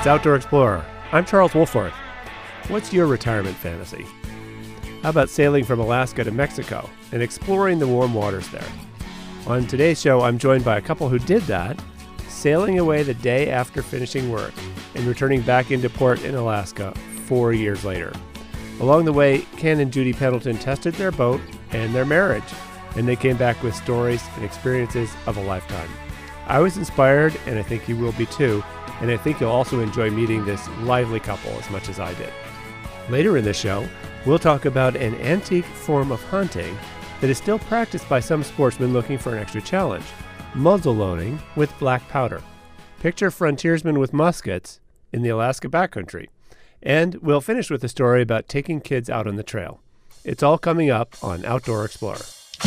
It's Outdoor Explorer. I'm Charles Wolforth. What's your retirement fantasy? How about sailing from Alaska to Mexico and exploring the warm waters there? On today's show, I'm joined by a couple who did that, sailing away the day after finishing work and returning back into port in Alaska 4 years later. Along the way, Ken and Judy Pendleton tested their boat and their marriage, and they came back with stories and experiences of a lifetime. I was inspired, and I think you will be too, and I think you'll also enjoy meeting this lively couple as much as I did. Later in the show, we'll talk about an antique form of hunting that is still practiced by some sportsmen looking for an extra challenge, muzzle loading with black powder. Picture frontiersmen with muskets in the Alaska backcountry. And we'll finish with a story about taking kids out on the trail. It's all coming up on Outdoor Explorer.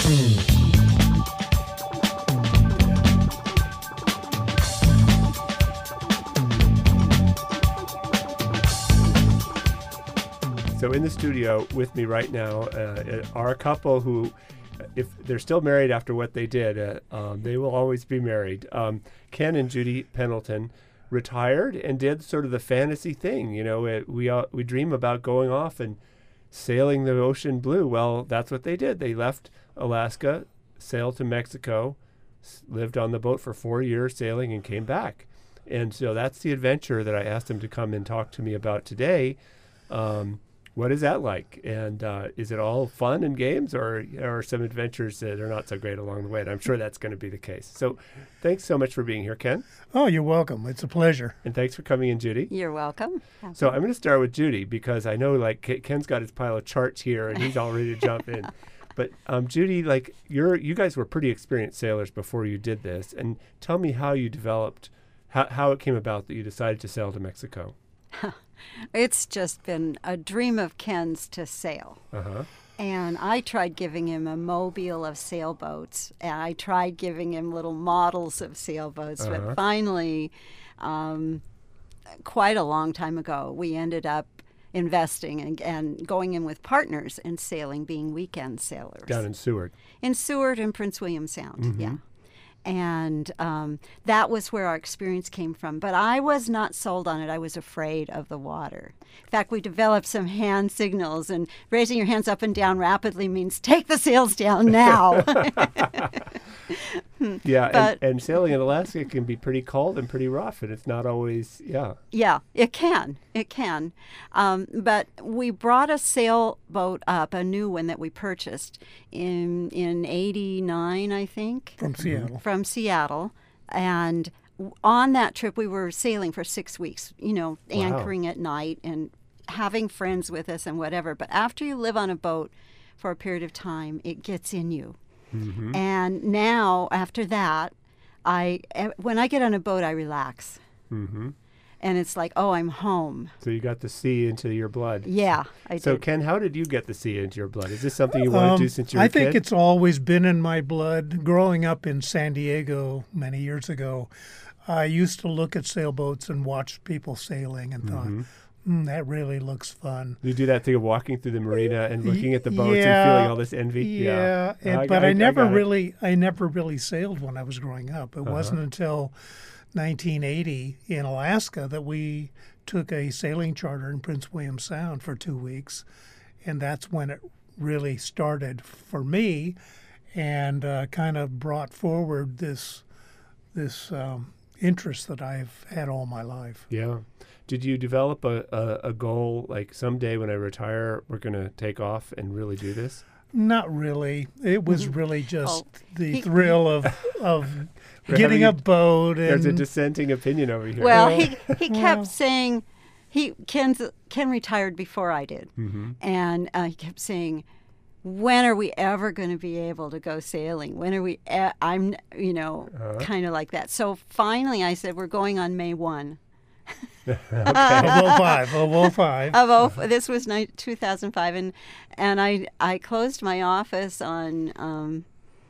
So in the studio with me right now are a couple who, if they're still married after what they did, they will always be married. Ken and Judy Pendleton retired and did sort of the fantasy thing. You know, we dream about going off and sailing the ocean blue. Well, that's what they did. They left Alaska, sailed to Mexico, lived on the boat for 4 years sailing, and came back. And so that's the adventure that I asked them to come and talk to me about today. What is that like? And is it all fun and games, or are some adventures that are not so great along the way? And I'm sure that's going to be the case. So thanks so much for being here, Ken. Oh, you're welcome. It's a pleasure. And thanks for coming in, Judy. You're welcome. So I'm going to start with Judy because I know Ken's got his pile of charts here and he's all ready to jump in. But Judy, you guys were pretty experienced sailors before you did this. And tell me how you developed, how it came about that you decided to sail to Mexico. It's just been a dream of Ken's to sail. Uh-huh. And I tried giving him a mobile of sailboats, and I tried giving him little models of sailboats. Uh-huh. But finally, quite a long time ago, we ended up investing and going in with partners and sailing, being weekend sailors. Down in Seward. In Seward and Prince William Sound, Mm-hmm. yeah. And that was where our experience came from. But I was not sold on it. I was afraid of the water. In fact, we developed some hand signals, and raising your hands up and down rapidly means take the sails down now. Yeah, and sailing in Alaska can be pretty cold and pretty rough, and it's not always, yeah. Yeah, it can. It can. But we brought a sailboat up, a new one that we purchased in 89, I think. From Seattle. From Seattle. And on that trip, we were sailing for 6 weeks, anchoring at night and having friends with us and whatever. But after you live on a boat for a period of time, it gets in you. Mm-hmm. And now, after that, when I get on a boat, I relax. Mm-hmm. And it's like, oh, I'm home. So you got the sea into your blood. Yeah, I did. So, Ken, how did you get the sea into your blood? Is this something you wanted to do since you were a kid? I think it's always been in my blood. Growing up in San Diego many years ago, I used to look at sailboats and watch people sailing and thought, that really looks fun. You do that thing of walking through the marina and looking at the boats and feeling all this envy? Yeah. But I never really sailed when I was growing up. It wasn't until 1980 in Alaska that we took a sailing charter in Prince William Sound for 2 weeks. And that's when it really started for me and kind of brought forward this interest that I've had all my life. Yeah. Did you develop a goal, like someday when I retire, we're going to take off and really do this? Not really. It was really just the thrill of getting a boat. There's a dissenting opinion over here. Well, he kept saying, Ken retired before I did. Mm-hmm. And he kept saying, when are we ever going to be able to go sailing? When are we, kind of like that. So finally I said, we're going on May 1. Okay. Of 05. This was 2005, and I closed my office on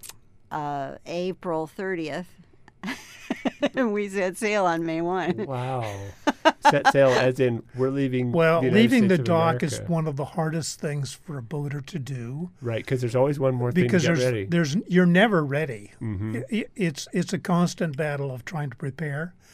April 30th, and we set sail on May 1. Wow. Set sail as in we're leaving. Well, leaving the dock America is one of the hardest things for a boater to do. Right, because there's always one more thing to get ready. You're never ready. Mm-hmm. It's a constant battle of trying to prepare.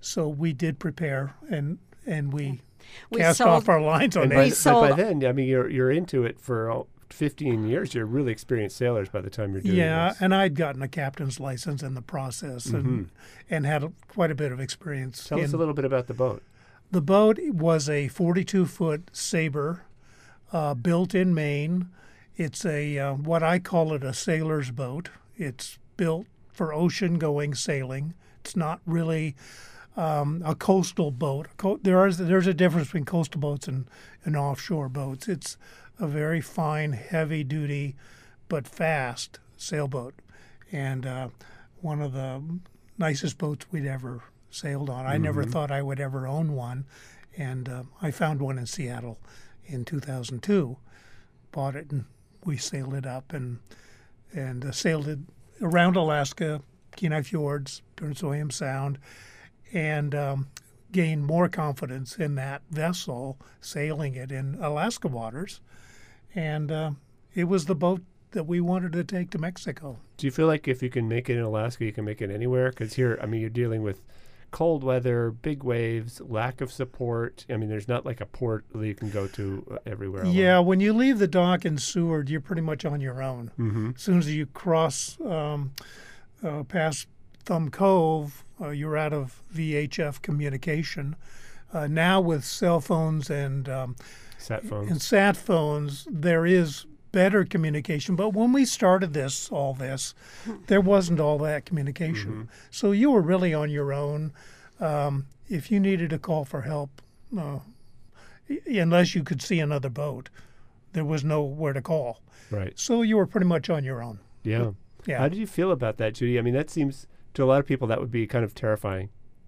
So we did prepare, and we cast off our lines on it. it. But by then, I mean, you're into it for 15 years. You're really experienced sailors by the time you're doing this. Yeah, and I'd gotten a captain's license in the process and had quite a bit of experience. Tell us a little bit about the boat. The boat was a 42-foot Sabre built in Maine. It's a what I call it a sailor's boat. It's built for ocean-going sailing. It's not really a coastal boat. There's a difference between coastal boats and offshore boats. It's a very fine, heavy-duty, but fast sailboat, and one of the nicest boats we'd ever sailed on. I never thought I would ever own one, and I found one in Seattle in 2002, bought it, and we sailed it up and sailed it around Alaska, Kenai Fjords, Prince William Sound, and gained more confidence in that vessel sailing it in Alaska waters. And it was the boat that we wanted to take to Mexico. Do you feel like if you can make it in Alaska, you can make it anywhere? Because here, I mean, you're dealing with cold weather, big waves, lack of support. I mean, there's not like a port that you can go to everywhere. Yeah, when you leave the dock in Seward, you're pretty much on your own. As soon as you cross past Thumb Cove, you're out of VHF communication. Now with cell phones and sat phones, there is better communication. But when we started all this, there wasn't all that communication. So you were really on your own. If you needed to call for help, unless you could see another boat, there was nowhere to call. Right. So you were pretty much on your own. Yeah. How did you feel about that, Judy? I mean, that seems, to a lot of people, that would be kind of terrifying.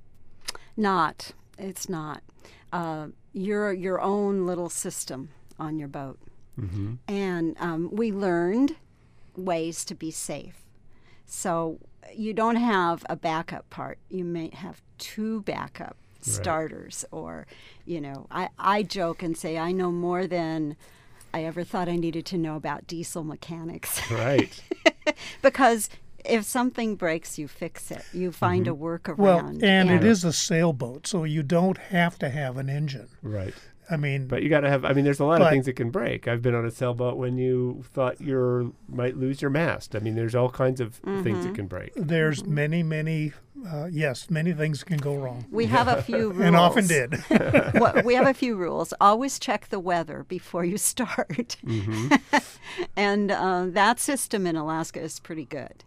It's not. You're your own little system on your boat. And we learned ways to be safe. So you don't have a backup part. You may have two backup starters. Or, I joke and say I know more than I ever thought I needed to know about diesel mechanics. Right. Because if something breaks, you fix it. You find a workaround. Well, and it is a sailboat, so you don't have to have an engine. Right. I mean, but you got to have. I mean, there's a lot of things that can break. I've been on a sailboat when you thought you might lose your mast. I mean, there's all kinds of things that can break. There's many things can go wrong. We have a few rules, and often did. We have a few rules. Always check the weather before you start, and that system in Alaska is pretty good,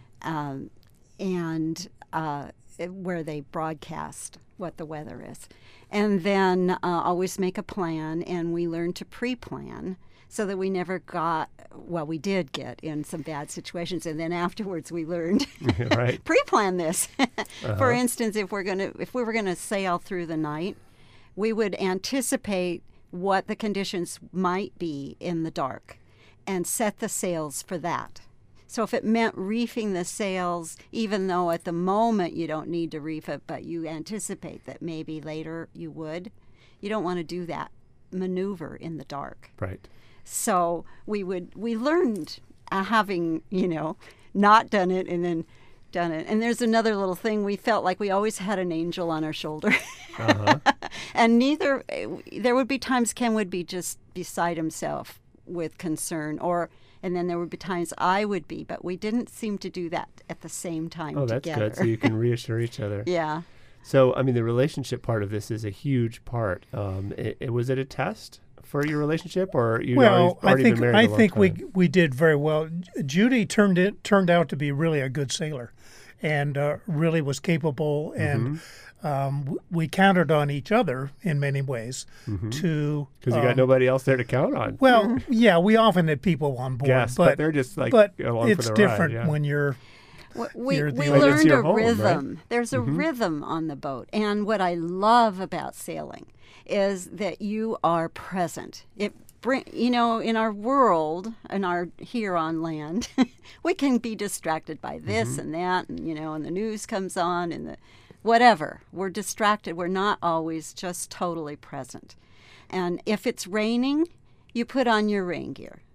and where they broadcast what the weather is. And then always make a plan, and we learned to pre-plan so that we never we did get in some bad situations, and then afterwards we learned pre-plan this. For instance, if we were gonna sail through the night, we would anticipate what the conditions might be in the dark and set the sails for that. So if it meant reefing the sails, even though at the moment you don't need to reef it, but you anticipate that maybe later you would, you don't want to do that maneuver in the dark. Right. So we learned having, not done it and then done it. And there's another little thing. We felt like we always had an angel on our shoulder. And there would be times Ken would be just beside himself with concern, and then there would be times I would be, but we didn't seem to do that at the same time together. Oh, that's good. So you can reassure each other. Yeah. So, I mean, the relationship part of this is a huge part. Was it a test for your relationship, or you already been married a long time? we did very well. Judy turned out to be really a good sailor, and really was capable, and we counted on each other in many ways because you got nobody else there to count on. Well, yeah, we often had people on board, yes, but they're just like along for the ride. It's different when you're. We learned a rhythm. Right? There's a rhythm on the boat, and what I love about sailing is that you are present. In our world, here on land, we can be distracted by this and that, and and the news comes on, and whatever. We're distracted. We're not always just totally present. And if it's raining, you put on your rain gear.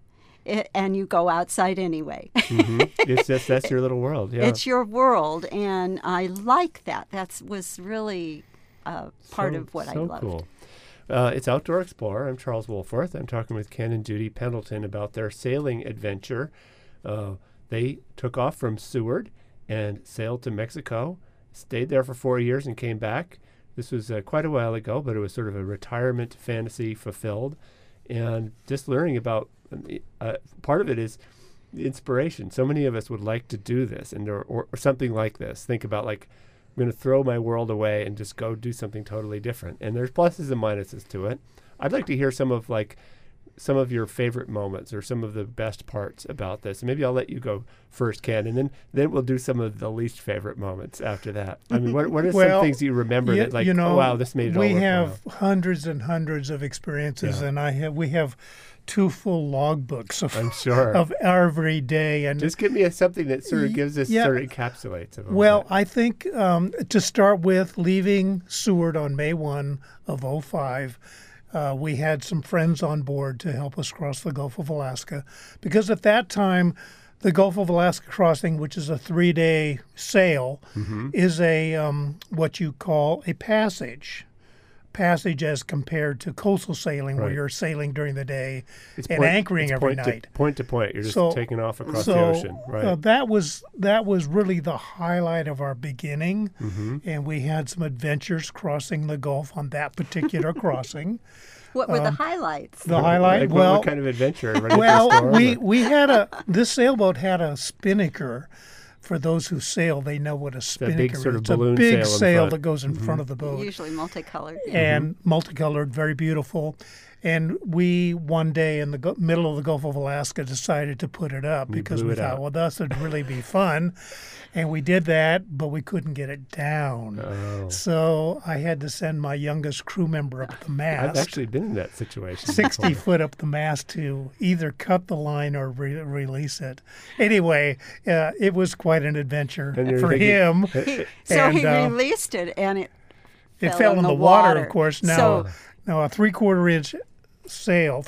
and you go outside anyway. It's just, that's your little world. Yeah. It's your world, and I like that. That was really part of what I loved. So cool. It's Outdoor Explorer. I'm Charles Wohlforth. I'm talking with Ken and Judy Pendleton about their sailing adventure. They took off from Seward and sailed to Mexico, stayed there for 4 years and came back. This was quite a while ago, but it was sort of a retirement fantasy fulfilled. And just learning about, part of it is the inspiration. So many of us would like to do this or something like this. Think about like, I'm going to throw my world away and just go do something totally different. And there's pluses and minuses to it. I'd like to hear some of your favorite moments or some of the best parts about this. Maybe I'll let you go first, Ken, and then we'll do some of the least favorite moments after that. I mean, what are some things you remember that like, oh, wow, this made it all worthwhile? We have hundreds and hundreds of experiences, and we have 2 full logbooks of every day. And just give me something that sort of gives us, sort of encapsulates it. Well, I think to start with, leaving Seward on May 1 of 2005, we had some friends on board to help us cross the Gulf of Alaska, because at that time, the Gulf of Alaska crossing, which is a 3-day sail, is a what you call a passage as compared to coastal sailing, where you're sailing during the day and anchoring every night. Point to point. You're just taking off across the ocean. Right. That was really the highlight of our beginning, and we had some adventures crossing the Gulf on that particular crossing. What were the highlights? The highlight? Like what kind of adventure? This sailboat had a spinnaker. For those who sail, they know what a spinnaker is. It's a big sail that goes in front of the boat. Usually multicolored. And multicolored, very beautiful. And we, one day in the middle of the Gulf of Alaska, decided to put it up because we thought, well, this would really be fun. And we did that, but we couldn't get it down. Oh. So I had to send my youngest crew member up the mast. I've actually been in that situation. 60 foot up the mast to either cut the line or release it. Anyway, it was quite an adventure for him. He released it, and it fell in the water, of course. Now a 3/4 inch sail,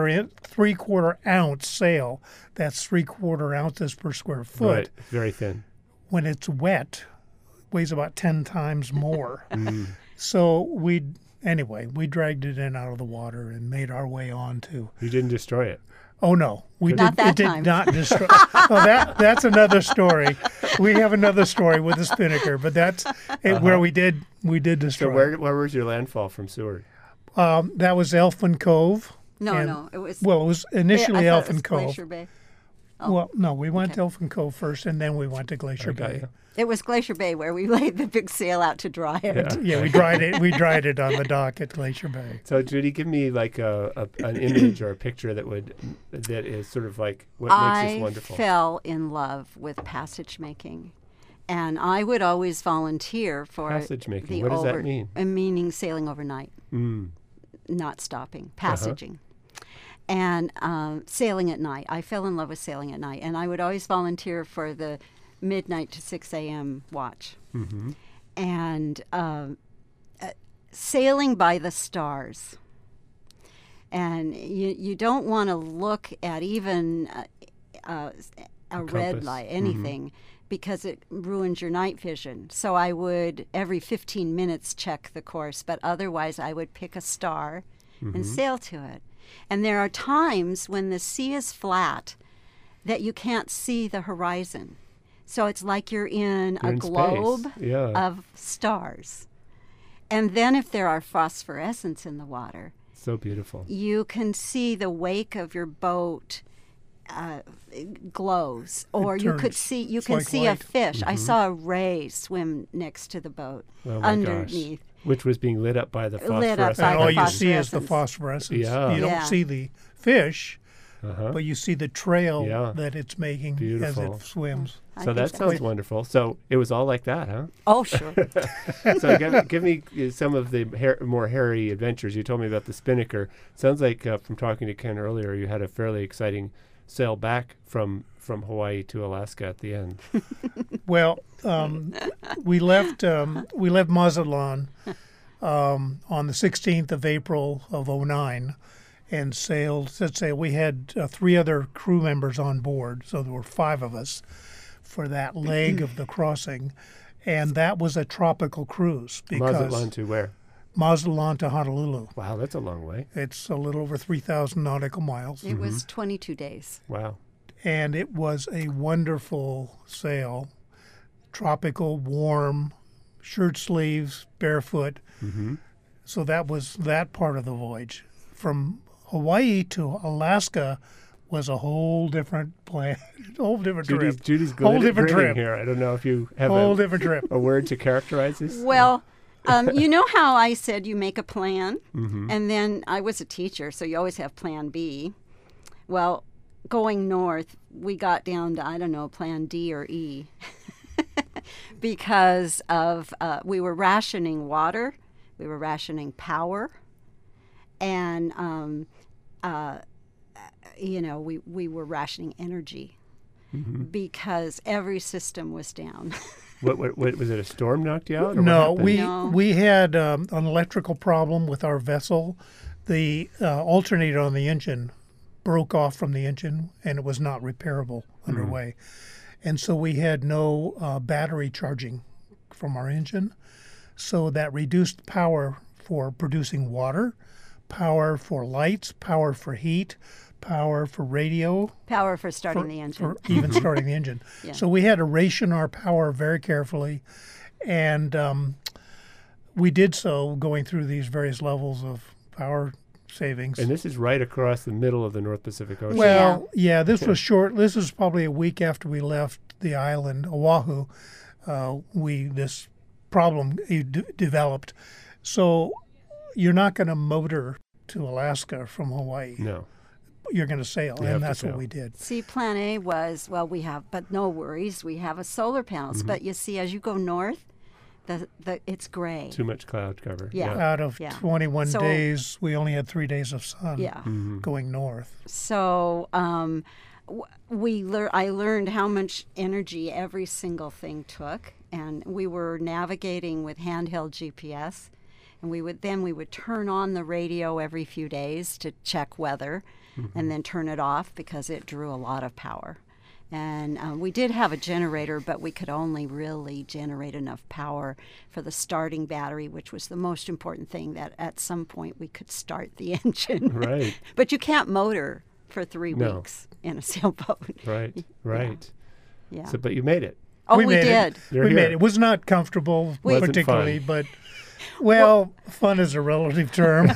3/4 ounce sail, that's 3/4 ounces per square foot. Right, very thin. When it's wet, weighs about 10 times more. So we dragged it in out of the water and made our way on to. You didn't destroy it. Oh no, it did not destroy. Well, that's another story. We have another story with the spinnaker, but that's where we did destroy. So where was your landfall from Seward? That was Elfin Cove. No, it was. Well, it was initially Elfin Cove. Glacier Bay. Oh. Well, no, we went to Elfin Cove first, and then we went to Glacier Bay. It was Glacier Bay where we laid the big sail out to dry it. Yeah, we dried it. We dried it on the dock at Glacier Bay. So, Judy, give me like an image or a picture that is sort of like what makes this wonderful. I fell in love with passage making. And I would always volunteer for passage making. What does that mean? Meaning sailing overnight, not stopping, passaging. And sailing at night. I fell in love with sailing at night. And I would always volunteer for the midnight to 6 a.m. watch. And sailing by the stars. And you don't want to look at even a red light, anything, because it ruins your night vision. So I would, every 15 minutes, check the course. But otherwise, I would pick a star and sail to it. And there are times when the sea is flat that you can't see the horizon. So it's like you're in a globe of stars. And then if there are phosphorescence in the water, so beautiful, you can see the wake of your boat glows, or you can see light. A fish. I saw a ray swim next to the boat underneath. Which was being lit up by the phosphorescence. And all you see is the phosphorescence. Yeah. You don't see the fish, but you see the trail that it's making as it swims. So that sounds wonderful. So it was all like that, huh? Oh, sure. So give me some of the more hairy adventures. You told me about the spinnaker. Sounds like from talking to Ken earlier, you had a fairly exciting sail back from Hawaii to Alaska at the end. Well, we left Mazatlan on the 16th of April of 2009, and sailed. Let's say we had 3 other crew members on board, so there were 5 of us for that leg of the crossing, and that was a tropical cruise. Mazatlan to where? Mazatlan to Honolulu. Wow, that's a long way. It's a little over 3,000 nautical miles. It was 22 days. Wow. And it was a wonderful sail, tropical, warm, shirt sleeves, barefoot. So that was that part of the voyage. From Hawaii to Alaska was a whole different plan, whole different trip. Judy's whole different trip here. I don't know if you have different trip. a word to characterize this. Well, you know how I said you make a plan? And then I was a teacher, so you always have plan B. Well, going north, we got down to, I don't know, plan D or E because of we were rationing water, we were rationing power, and we were rationing energy because every system was down. What was it? A storm knocked you out? Or No, what we had an electrical problem with our vessel. The alternator on the engine broke off from the engine, and it was not repairable underway. And so we had no battery charging from our engine. So that reduced power for producing water, power for lights, power for heat, power for radio. Power for starting the engine. For even starting the engine. Yeah. So we had to ration our power very carefully. And we did so going through these various levels of power savings. And this is right across the middle of the North Pacific Ocean. Well, yeah, this was short. This was probably a week after we left the island, Oahu. This problem developed. So you're not going to motor to Alaska from Hawaii. No. You're going to sail, and that's what we did. See, plan A was, well, but no worries, we have a solar panels. But you see, as you go north, it's gray. Too much cloud cover. Yeah. Out of 21 days, we only had 3 days of sun going north. So I learned how much energy every single thing took, and we were navigating with handheld GPS, and we would turn on the radio every few days to check weather, and then turn it off because it drew a lot of power. And we did have a generator, but we could only really generate enough power for the starting battery, which was the most important thing, that at some point we could start the engine. Right. But you can't motor for 3 weeks in a sailboat. Right. Yeah. So, but you made it. Oh, we did. We made it. It was not comfortable, particularly, but... Well, fun is a relative term.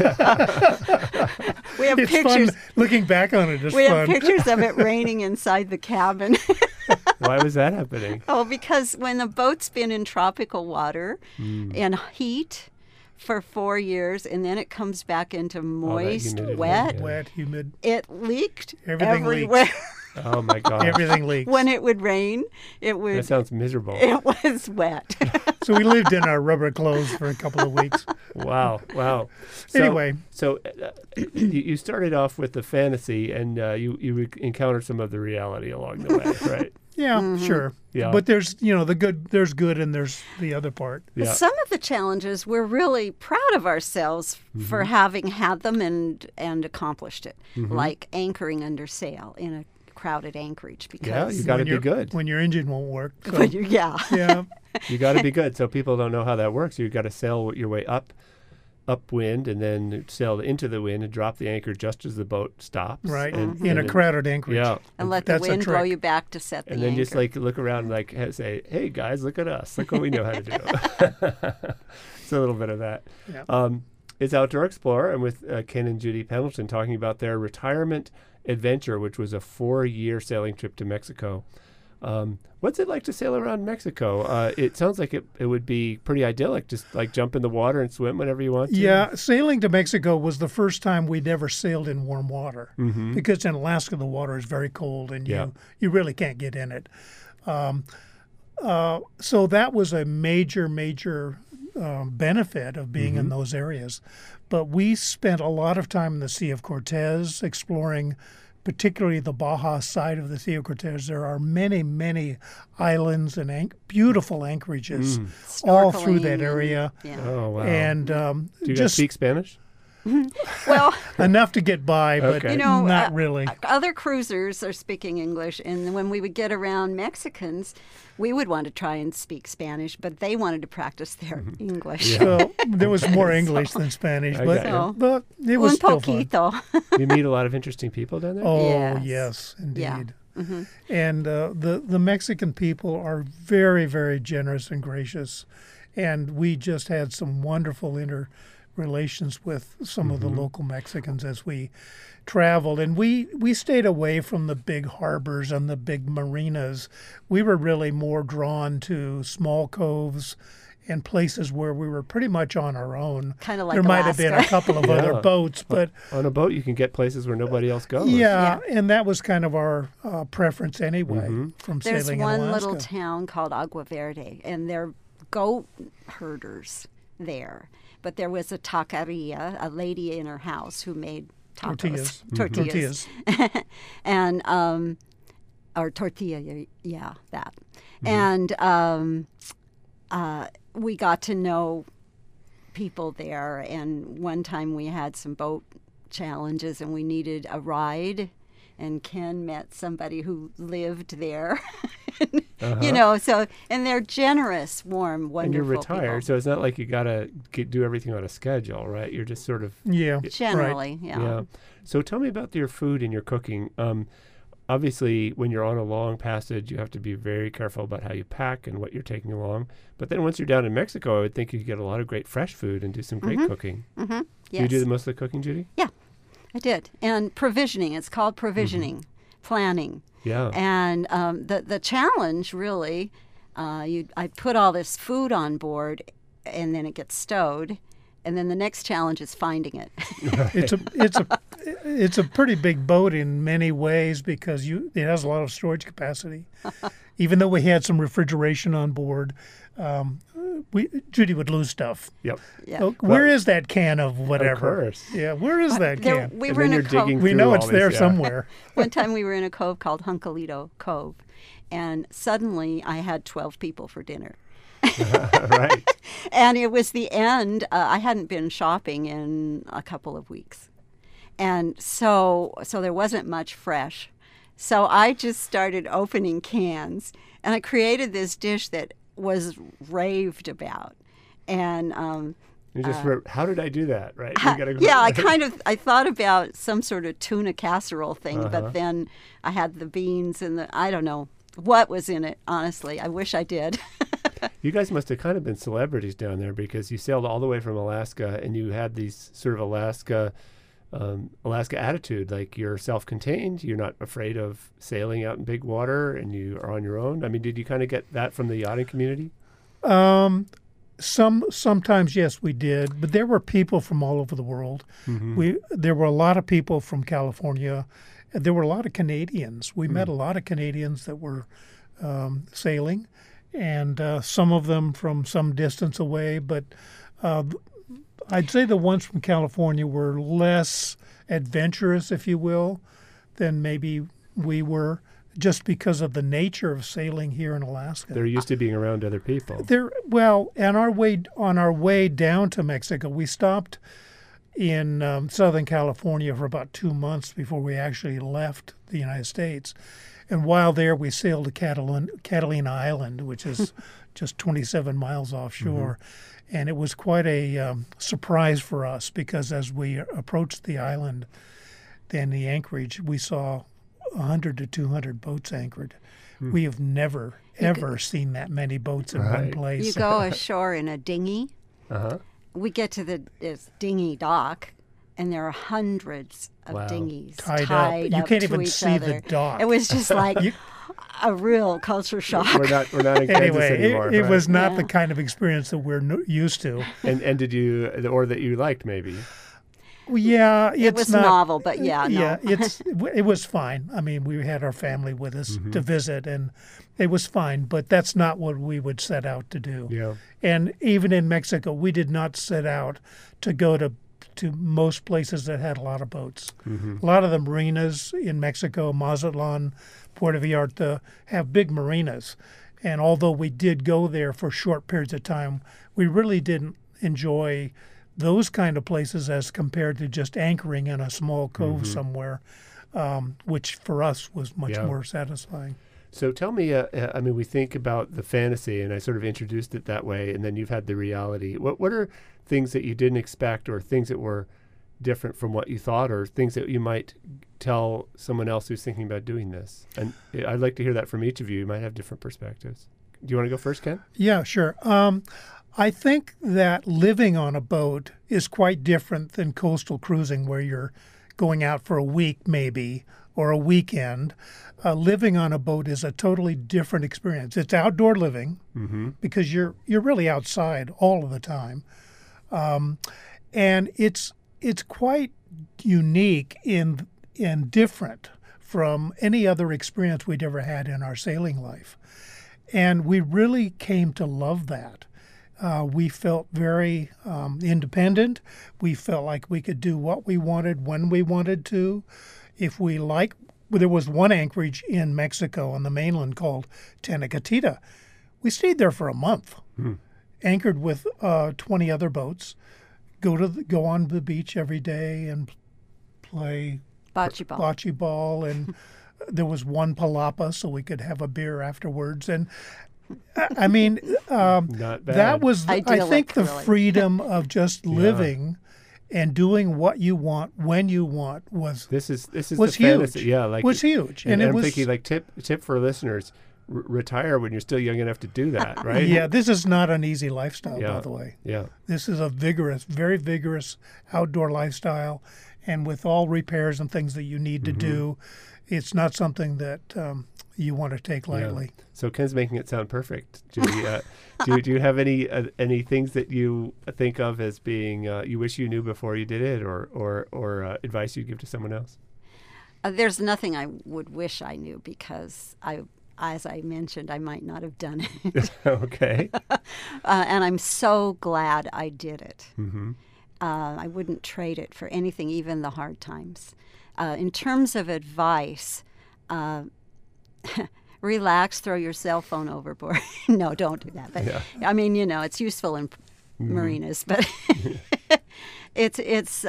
We have it's pictures. Fun. Looking back on it, it's we fun. have pictures of it raining inside the cabin. Why was that happening? Oh, because when the boat's been in tropical water and heat for 4 years, and then it comes back into moist, wet, humid. It leaked Everything everywhere. Leaks. Oh my gosh. Everything leaks. When it would rain, it would. That sounds miserable. It was wet. So we lived in our rubber clothes for a couple of weeks. Wow. Anyway. So you started off with the fantasy, and you encountered some of the reality along the way, right? Yeah, sure. Yeah. But there's, the good, there's good, and there's the other part. Yeah. Some of the challenges, we're really proud of ourselves for having had them and accomplished it, like anchoring under sail in a crowded ancherage. Because you got to be good. When your engine won't work. So, yeah. You got to be good. So people don't know how that works. You've got to sail your way upwind, and then sail into the wind and drop the anchor just as the boat stops. Right, in a crowded anchorage. Yeah. And let the wind blow you back to set the anchor. And then just look around and say, hey guys, look at us. Look what we know how to do. It's a little bit of that. Yeah. It's Outdoor Explorer. I'm with Ken and Judy Pendleton talking about their retirement adventure, which was a 4-year sailing trip to Mexico. What's it like to sail around Mexico? It sounds like it would be pretty idyllic, just like jump in the water and swim whenever you want to. Yeah, sailing to Mexico was the first time we'd ever sailed in warm water, because in Alaska the water is very cold and you really can't get in it. So that was a major benefit of being in those areas. But we spent a lot of time in the Sea of Cortez exploring particularly the Baja side of the Sea of Cortez. There are many, many islands and beautiful anchorages all through that area. Yeah. Oh, wow. And do you guys speak Spanish? Well, enough to get by, but Okay. not really. Other cruisers are speaking English, and when we would get around Mexicans, we would want to try and speak Spanish, but they wanted to practice their English. So there was more English than Spanish, I but, got but it was Un still fun. poquito. You meet a lot of interesting people down there? Oh, Yes. yes, indeed. Yeah. Mm-hmm. And the Mexican people are very, very generous and gracious. And we just had some wonderful interrelations with some of the local Mexicans as we traveled. And we stayed away from the big harbors and the big marinas. We were really more drawn to small coves and places where we were pretty much on our own. Kind of like there might have been a Alaska. couple of other Yeah. boats, but On a boat, you can get places where nobody else goes. yeah, and that was kind of our preference anyway from There's sailing one in Alaska. little town called Agua Verde, and they're goat herders there. But there was a taqueria, a lady in her house who made tacos. Tortillas. And or tortilla, yeah, that. And we got to know people there, and one time we had some boat challenges and we needed a ride, and Ken met somebody who lived there. You know, so, and they're generous, warm, wonderful And you're retired, people. so it's not like you got to do everything on a schedule, right? You're just sort of Yeah, Generally, yeah. So tell me about your food and your cooking. Obviously, when you're on a long passage, you have to be very careful about how you pack and what you're taking along. But then once you're down in Mexico, I would think you could get a lot of great fresh food and do some great cooking. Mm-hmm. Do Yes, you do most of the cooking, Judy? yeah, I did. And provisioning, it's called provisioning, planning. Yeah. And the challenge really, I put all this food on board, and then it gets stowed, and then the next challenge is finding it. it's a pretty big boat in many ways because it has a lot of storage capacity. Even though we had some refrigeration on board, Judy would lose stuff. Yep. Yeah. Oh, where is that can of whatever? Of course. Yeah, where is that There, can? we And were then in a you're cove. digging We through know all it's these, there yeah. somewhere. One time we were in a cove called Juncalito Cove, and suddenly I had 12 people for dinner. Right. And it was the end. I hadn't been shopping in a couple of weeks. And so there wasn't much fresh. So I just started opening cans, and I created this dish that was raved about. And You just wrote, how did I do that? Right. You gotta go- yeah, I thought about some sort of tuna casserole thing, but then I had the beans and I don't know what was in it, honestly. I wish I did. You guys must have kind of been celebrities down there because you sailed all the way from Alaska and you had these sort of Alaska attitude, like you're self-contained, you're not afraid of sailing out in big water, and you are on your own. I mean, did you kind of get that from the yachting community? Sometimes, yes, we did, but there were people from all over the world. There were a lot of people from California. There were a lot of Canadians. We met a lot of Canadians that were sailing, and some of them from some distance away. But I'd say the ones from California were less adventurous, if you will, than maybe we were, just because of the nature of sailing here in Alaska. They're used to being around other people. On our way down to Mexico, we stopped in Southern California for about 2 months before we actually left the United States. And while there, we sailed to Catalina Island, which is just 27 miles offshore. And it was quite a surprise for us because as we approached the island, then the anchorage, we saw 100 to 200 boats anchored. We have never, ever seen that many boats in one place. You go ashore in a dinghy. Uh-huh. We get to this dinghy dock, and there are hundreds of Wow. dinghies Tied tied up. You up can't to even each see the other. dock. It was just like a real culture shock. We're not in Kansas Anyway, anymore. it right? was not the Yeah. kind of experience that we're used to. And did you, or that you liked maybe? Well, yeah, It was novel, but yeah, no. it was fine. I mean, we had our family with us to visit, and it was fine. But that's not what we would set out to do. Yeah. And even in Mexico, we did not set out to go to most places that had a lot of boats. A lot of the marinas in Mexico, Mazatlan, Puerto Vallarta, have big marinas. And although we did go there for short periods of time, we really didn't enjoy those kind of places as compared to just anchoring in a small cove somewhere, which for us was much more satisfying. So tell me, I mean, we think about the fantasy, and I sort of introduced it that way, and then you've had the reality. What are things that you didn't expect, or things that were different from what you thought, or things that you might tell someone else who's thinking about doing this? And I'd like to hear that from each of you. You might have different perspectives. Do you want to go first, Ken? Yeah, sure. I think that living on a boat is quite different than coastal cruising, where you're going out for a week maybe, or a weekend. Living on a boat is a totally different experience. It's outdoor living because you're really outside all of the time, and it's quite unique and different from any other experience we'd ever had in our sailing life, and we really came to love that. We felt very independent. We felt like we could do what we wanted when we wanted to. If we like, there was one anchorage in Mexico on the mainland called Tenacatita. We stayed there for a month, anchored with 20 other boats, go on the beach every day and play bocce ball, and there was one palapa so we could have a beer afterwards. And I mean, not bad. That was, I think, the really. freedom of just living and doing what you want when you want was this is was the huge. fantasy. Yeah, like was huge, and it I'm was thinking like tip for listeners: retire when you're still young enough to do that, right? Yeah, this is not an easy lifestyle, by the way. Yeah, this is a vigorous, very vigorous outdoor lifestyle, and with all repairs and things that you need to do, it's not something that you want to take lightly. Yeah. So Ken's making it sound perfect. Judy, do you have any things that you think of as being you wish you knew before you did it, or advice you'd give to someone else? There's nothing I would wish I knew, because as I mentioned, I might not have done it. Okay. And I'm so glad I did it. I wouldn't trade it for anything, even the hard times. In terms of advice, relax, throw your cell phone overboard. No, don't do that. But, I mean, it's useful in marinas, but it's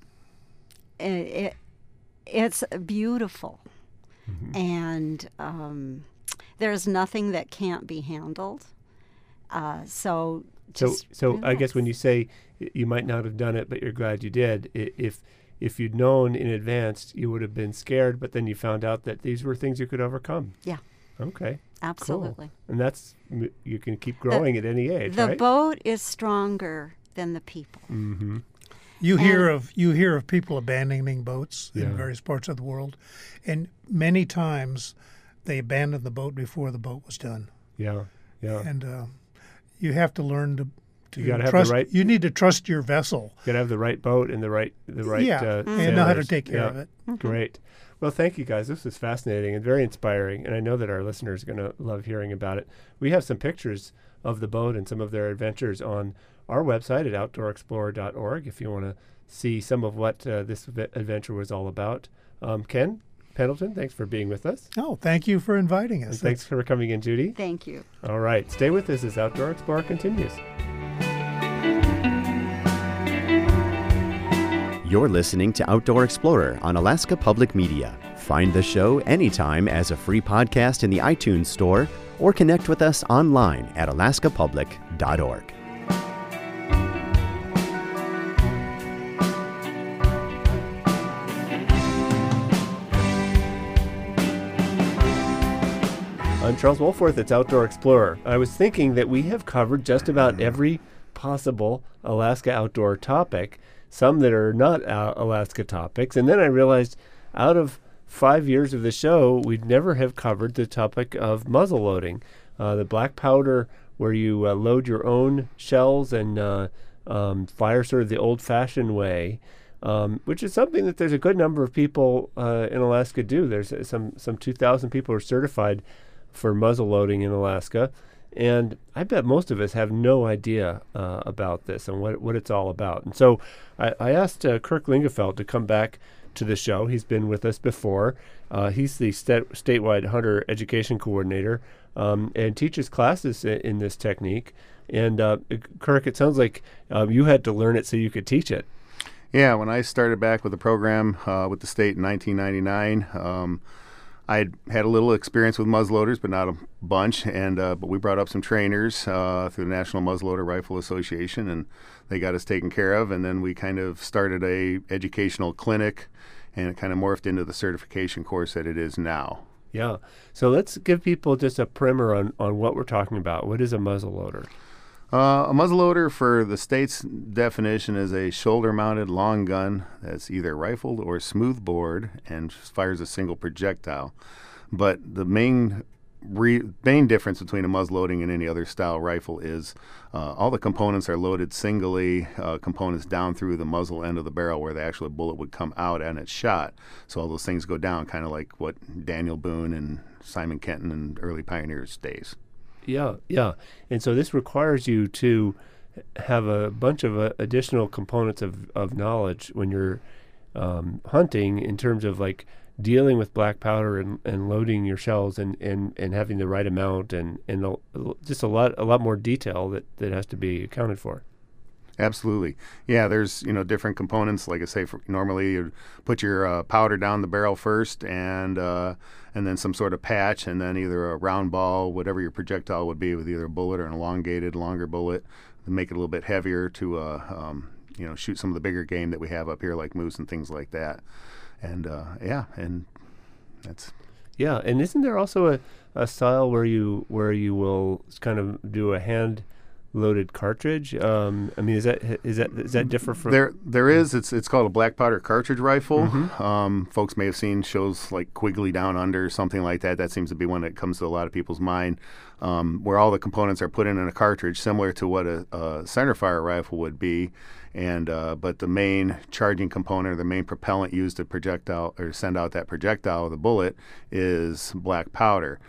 beautiful, and there's nothing that can't be handled. So I guess when you say you might not have done it, but you're glad you did, if you'd known in advance, you would have been scared, but then you found out that these were things you could overcome. Yeah. Okay. Absolutely. Cool. And you can keep growing at any age, the right? The boat is stronger than the people. You hear of people abandoning boats in various parts of the world, and many times they abandoned the boat before the boat was done. Yeah. And you have to learn to you gotta have trust. You need to trust your vessel. You gotta have the right boat and the right and know how to take care of it. Great. Well, thank you guys. This was fascinating and very inspiring, and I know that our listeners are going to love hearing about it. We have some pictures of the boat and some of their adventures on our website at outdoorexplorer.org if you want to see some of what this adventure was all about. Ken Pendleton, thanks for being with us. Oh, thank you for inviting us. And thanks for coming in, Judy. Thank you. All right. Stay with us as Outdoor Explorer continues. You're listening to Outdoor Explorer on Alaska Public Media. Find the show anytime as a free podcast in the iTunes Store, or connect with us online at alaskapublic.org. I'm Charles Wolforth. It's Outdoor Explorer. I was thinking that we have covered just about every possible Alaska outdoor topic, some that are not Alaska topics. And then I realized out of 5 years of the show, we'd never have covered the topic of muzzle loading, the black powder where you load your own shells and fire sort of the old-fashioned way, which is something that there's a good number of people in Alaska do. There's some 2,000 people are certified for muzzle loading in Alaska. And I bet most of us have no idea about this and what it's all about. And so I asked Kirk Lingefeld to come back to the show. He's been with us before. He's the statewide hunter education coordinator and teaches classes in this technique. And Kirk, it sounds like you had to learn it so you could teach it. Yeah, when I started back with the program with the state in 1999, I had a little experience with muzzleloaders, but not a bunch. And but we brought up some trainers through the National Muzzleloader Rifle Association, and they got us taken care of. And then we kind of started a educational clinic, and it kind of morphed into the certification course that it is now. Yeah. So let's give people just a primer on what we're talking about. What is a muzzleloader? A muzzleloader, for the state's definition, is a shoulder-mounted long gun that's either rifled or smoothbore and fires a single projectile. But the main difference between a muzzleloading and any other style rifle is all the components are loaded singly, components down through the muzzle end of the barrel where the actual bullet would come out and it's shot. So all those things go down, kind of like what Daniel Boone and Simon Kenton and early pioneers days. Yeah. And so this requires you to have a bunch of additional components of knowledge when you're hunting, in terms of like dealing with black powder and loading your shells and having the right amount and just a lot more detail that has to be accounted for. Absolutely. Yeah, there's different components. Like I say, normally you put your powder down the barrel first, and then some sort of patch, and then either a round ball, whatever your projectile would be, with either a bullet or an elongated, longer bullet, to make it a little bit heavier to shoot some of the bigger game that we have up here, like moose and things like that. And and that's. Yeah, and isn't there also a style where you will kind of do a hand loaded cartridge? I mean, is that different from there is? It's called a black powder cartridge rifle. Mm-hmm. Folks may have seen shows like Quigley Down Under, something like that. That seems to be one that comes to a lot of people's mind, where all the components are put in a cartridge, similar to what a centerfire rifle would be. And but the main charging component, or the main propellant used to projectile or send out that projectile, the bullet, is black powder.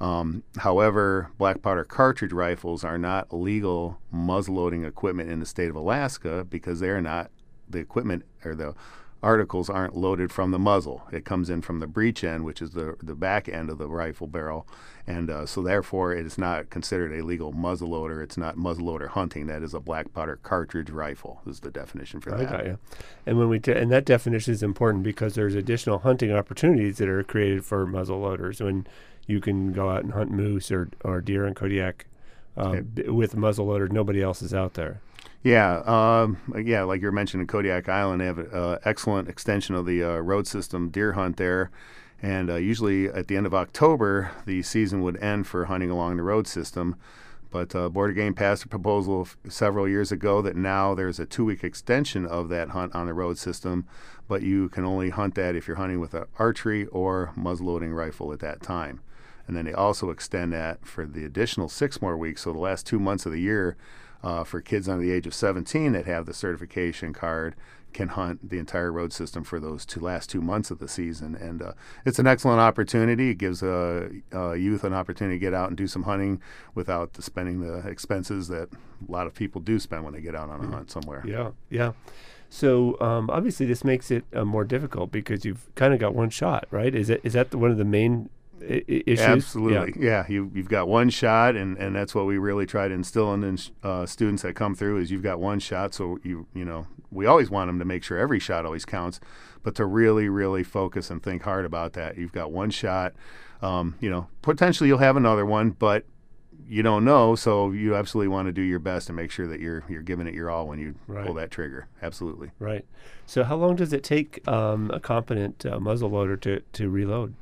However, black powder cartridge rifles are not legal muzzleloading equipment in the state of Alaska, because they are not, the equipment or the articles aren't loaded from the muzzle. It comes in from the breech end, which is the back end of the rifle barrel. And so therefore it is not considered a legal muzzleloader. It's not muzzleloader hunting. That is a black powder cartridge rifle is the definition for that. I got you. And when and that definition is important because there's additional hunting opportunities that are created for muzzleloaders when you can go out and hunt moose or deer in Kodiak with a muzzleloader. Nobody else is out there. Yeah, like you were mentioning, Kodiak Island, they have an excellent extension of the road system deer hunt there. And usually at the end of October, the season would end for hunting along the road system. But Board of Game passed a proposal several years ago that now there's a 2-week extension of that hunt on the road system, but you can only hunt that if you're hunting with an archery or muzzleloading rifle at that time. And then they also extend that for the additional 6 more weeks, so the last 2 months of the year, for kids under the age of 17 that have the certification card, can hunt the entire road system for those last 2 months of the season. And it's an excellent opportunity. It gives youth an opportunity to get out and do some hunting without spending the expenses that a lot of people do spend when they get out on a hunt somewhere. Yeah. So obviously this makes it more difficult because you've kind of got one shot, right? Is that one of the main issues? Absolutely. Yeah. You've got one shot, and that's what we really try to instill in students that come through is you've got one shot. So we always want them to make sure every shot always counts, but to really, really focus and think hard about that. You've got one shot. Potentially you'll have another one, but you don't know, so you absolutely want to do your best and make sure that you're giving it your all when you pull that trigger. Absolutely. Right. So how long does it take a competent muzzleloader to reload?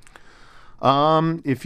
If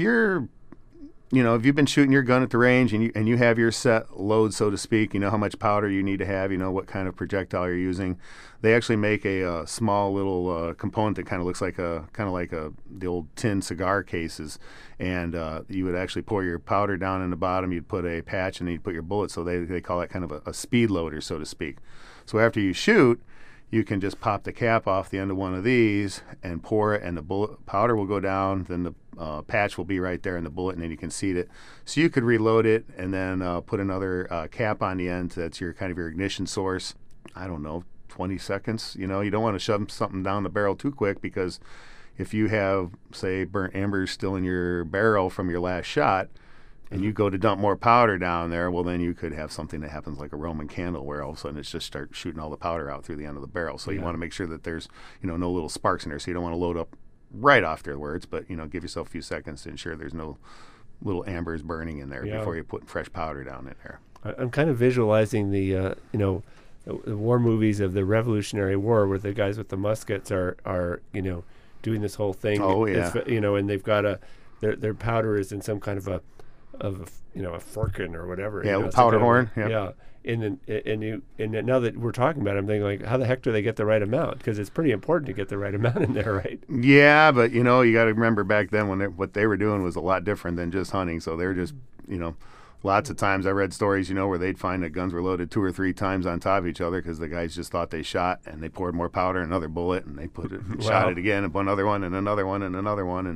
you've been shooting your gun at the range and you have your set load, so to speak, you know how much powder you need to have, you know what kind of projectile you're using. They actually make a small little component that kind of looks like the old tin cigar cases, and you would actually pour your powder down in the bottom. You'd put a patch and you'd put your bullet. So they call that kind of a speed loader, so to speak. So after you shoot, you can just pop the cap off the end of one of these and pour it, and the bullet powder will go down. Then the patch will be right there in the bullet, and then you can seat it. So you could reload it and then put another cap on the end. That's your ignition source. I don't know, 20 seconds. You don't want to shove something down the barrel too quick, because if you have, say, burnt embers still in your barrel from your last shot, and you go to dump more powder down there, well, then you could have something that happens like a Roman candle, where all of a sudden it's just start shooting all the powder out through the end of the barrel. So you want to make sure that there's, no little sparks in there. So you don't want to load up right afterwards, but, give yourself a few seconds to ensure there's no little ambers burning in there before you put fresh powder down in there. I'm kind of visualizing the war movies of the Revolutionary War, where the guys with the muskets are doing this whole thing. Oh yeah. And they've got their powder is in some kind of a firkin or whatever. Yeah, powder horn. Yeah. And now that we're talking about it, I'm thinking, like, how the heck do they get the right amount? Because it's pretty important to get the right amount in there, right? Yeah, but you got to remember back then when what they were doing was a lot different than just hunting. So they were just, lots of times I read stories, where they'd find that guns were loaded 2 or 3 times on top of each other because the guys just thought they shot, and they poured more powder, another bullet, and they put it, shot it again, and another one, and another one, and another one,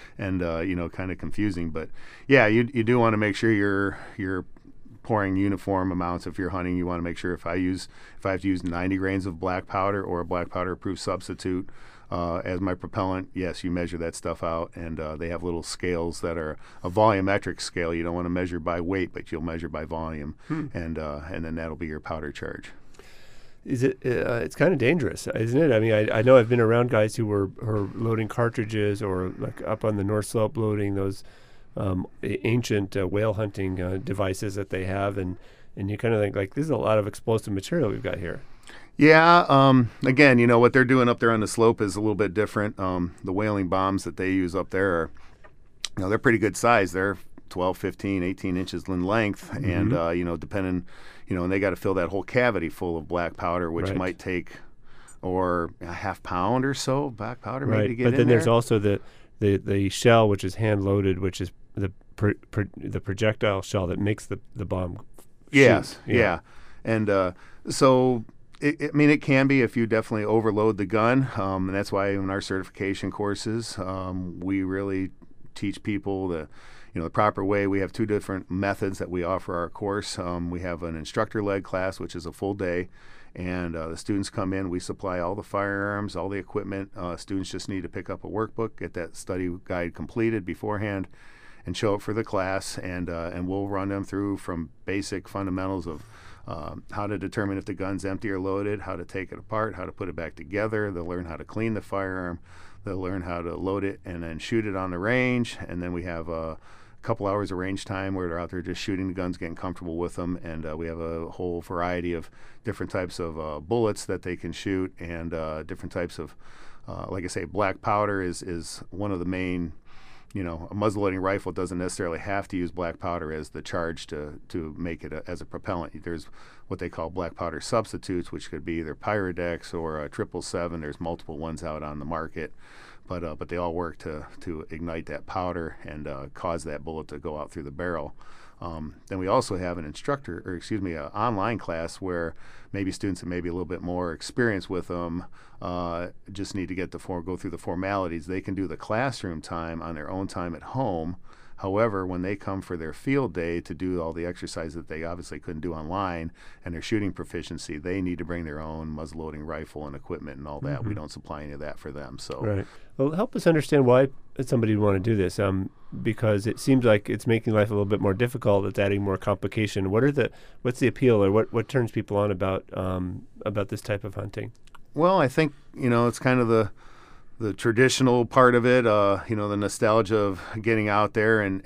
and kind of confusing. But yeah, you do want to make sure you're pouring uniform amounts. If you're hunting, you want to make sure if I have to use 90 grains of black powder or a black powder approved substitute as my propellant, yes, you measure that stuff out, and they have little scales that are a volumetric scale. You don't want to measure by weight, but you'll measure by volume, and then that'll be your powder charge. Is it? It's kind of dangerous, isn't it? I mean, I know I've been around guys who are loading cartridges, or like up on the North Slope loading those ancient whale hunting devices that they have, and you kind of think, like, this is a lot of explosive material we've got here. Yeah. Again, what they're doing up there on the slope is a little bit different. The whaling bombs that they use up there are, they're pretty good size. They're 12, 15, 18 inches in length, and depending, and they got to fill that whole cavity full of black powder, which might take or a half pound or so black powder maybe to get in there. But then there's also the shell, which is hand loaded, which is the projectile shell that makes the bomb shoot. Yes, yeah. And so it can be if you definitely overload the gun, and that's why in our certification courses we really teach people the proper way. We have 2 different methods that we offer our course. We have an instructor-led class, which is a full day, and the students come in. We supply all the firearms, all the equipment. Students just need to pick up a workbook, get that study guide completed beforehand, and show up for the class, and we'll run them through from basic fundamentals of how to determine if the gun's empty or loaded, how to take it apart, how to put it back together. They'll learn how to clean the firearm. They'll learn how to load it and then shoot it on the range. And then we have a couple hours of range time where they're out there just shooting the guns, getting comfortable with them. And we have a whole variety of different types of bullets that they can shoot, and different types of, like I say, black powder is one of the main. A muzzleloading rifle doesn't necessarily have to use black powder as the charge to make it as a propellant. There's what they call black powder substitutes, which could be either Pyrodex or 777. There's multiple ones out on the market, but they all work to ignite that powder and cause that bullet to go out through the barrel. Then we also have an an online class where maybe students that may be a little bit more experienced with them just need to go through the formalities. They can do the classroom time on their own time at home. However, when they come for their field day to do all the exercises that they obviously couldn't do online and their shooting proficiency, they need to bring their own muzzleloading rifle and equipment and all that. We don't supply any of that for them. So, right. Well, help us understand why somebody would want to do this, because it seems like it's making life a little bit more difficult. It's adding more complication. What's the appeal, or what turns people on about this type of hunting? Well, I think it's kind of the traditional part of it, the nostalgia of getting out there, and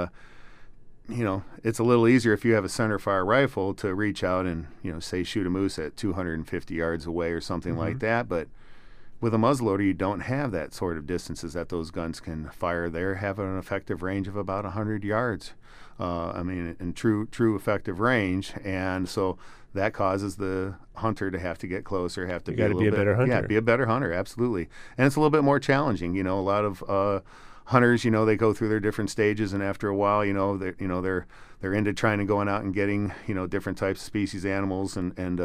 it's a little easier if you have a centerfire rifle to reach out and, say shoot a moose at 250 yards away or something like that. But with a muzzleloader, you don't have that sort of distances that those guns can fire. They have an effective range of about 100 yards. In true effective range, and so that causes the hunter to have to get closer, have to be a better hunter. Yeah, be a better hunter, absolutely. And it's a little bit more challenging. A lot of hunters, they go through their different stages, and after a while, they're into trying to going out and getting, different types of species animals, and